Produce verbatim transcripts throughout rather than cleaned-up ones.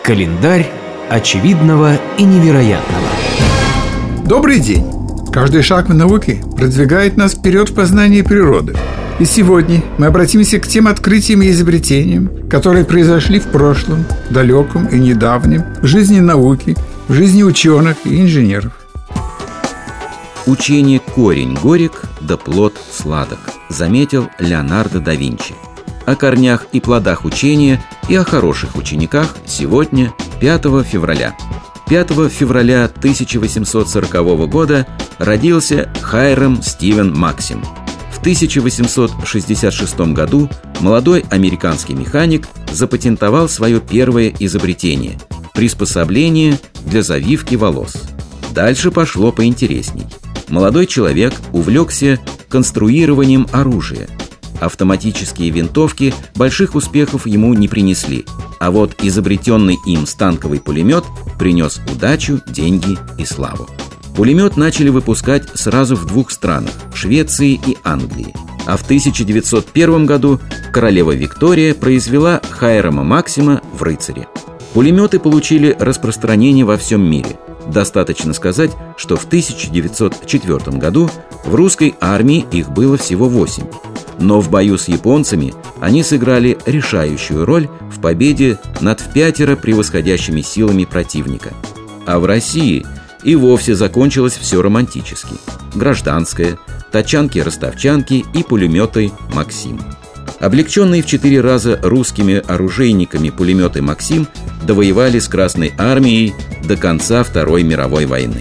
Календарь очевидного и невероятного. Добрый день! Каждый шаг в науке продвигает нас вперед в познании природы. И сегодня мы обратимся к тем открытиям и изобретениям, которые произошли в прошлом, далеком и недавнем, в жизни науки, в жизни ученых и инженеров. Учение корень горек, да плод сладок, заметил Леонардо да Винчи. О корнях и плодах учения и о хороших учениках сегодня, пятого февраля. пятого февраля тысяча восемьсот сорокового года родился Хайрам Стивен Максим. В тысяча восемьсот шестьдесят шестом году молодой американский механик запатентовал свое первое изобретение – приспособление для завивки волос. Дальше пошло поинтересней. Молодой человек увлекся конструированием оружия. Автоматические винтовки больших успехов ему не принесли, а вот изобретенный им станковый пулемет принес удачу, деньги и славу. Пулемет начали выпускать сразу в двух странах – Швеции и Англии. А в тысяча девятьсот первом году королева Виктория произвела Хайрама Максима в рыцаре. Пулеметы получили распространение во всем мире. Достаточно сказать, что в тысяча девятьсот четвёртом году в русской армии их было всего восемь. Но в бою с японцами они сыграли решающую роль в победе над впятеро превосходящими силами противника. А в России и вовсе закончилось все романтически. Гражданское, тачанки-ростовчанки и пулеметы «Максим». Облегченные в четыре раза русскими оружейниками пулеметы «Максим» довоевали с Красной армией до конца Второй мировой войны.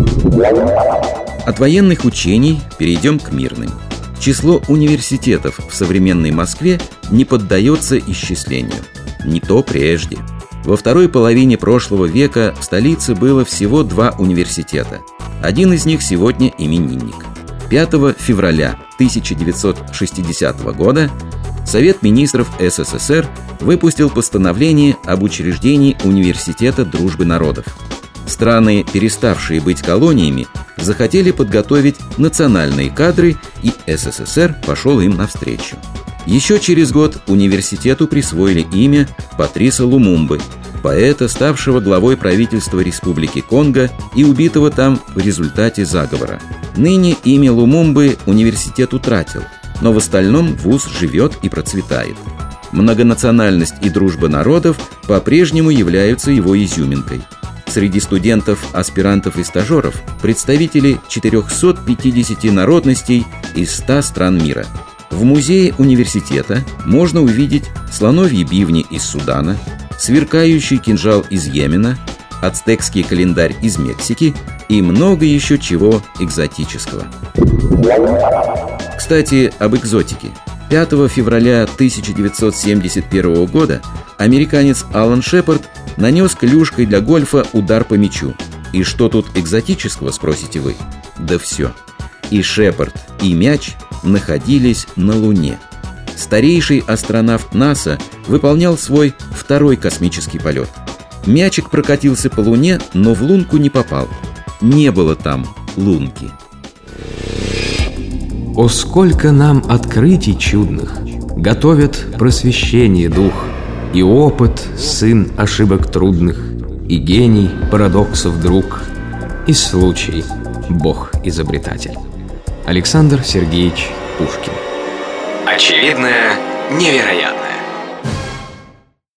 От военных учений перейдем к мирным. Число университетов в современной Москве не поддается исчислению. Не то прежде. Во второй половине прошлого века в столице было всего два университета. Один из них сегодня именинник. пятого февраля тысяча девятьсот шестидесятого года Совет министров СССР выпустил постановление об учреждении Университета дружбы народов. Страны, переставшие быть колониями, захотели подготовить национальные кадры, и СССР пошел им навстречу. Еще через год университету присвоили имя Патриса Лумумбы, поэта, ставшего главой правительства Республики Конго и убитого там в результате заговора. Ныне имя Лумумбы университет утратил, но в остальном вуз живет и процветает. Многонациональность и дружба народов по-прежнему являются его изюминкой. Среди студентов, аспирантов и стажеров представители четырехсот пятидесяти народностей из ста стран мира. В музее университета можно увидеть слоновьи бивни из Судана, сверкающий кинжал из Йемена, ацтекский календарь из Мексики и много еще чего экзотического. Кстати, об экзотике. пятого февраля тысяча девятьсот семьдесят первого года американец Алан Шепард нанес клюшкой для гольфа удар по мячу. И что тут экзотического, спросите вы? Да все. И Шепард, и мяч находились на Луне. Старейший астронавт НАСА выполнял свой второй космический полет. Мячик прокатился по Луне, но в лунку не попал. Не было там лунки. О, сколько нам открытий чудных готовят просвещение дух, и опыт сын ошибок трудных, и гений парадоксов друг, и случай Бог-изобретатель. Александр Сергеевич Пушкин. Очевидное невероятно.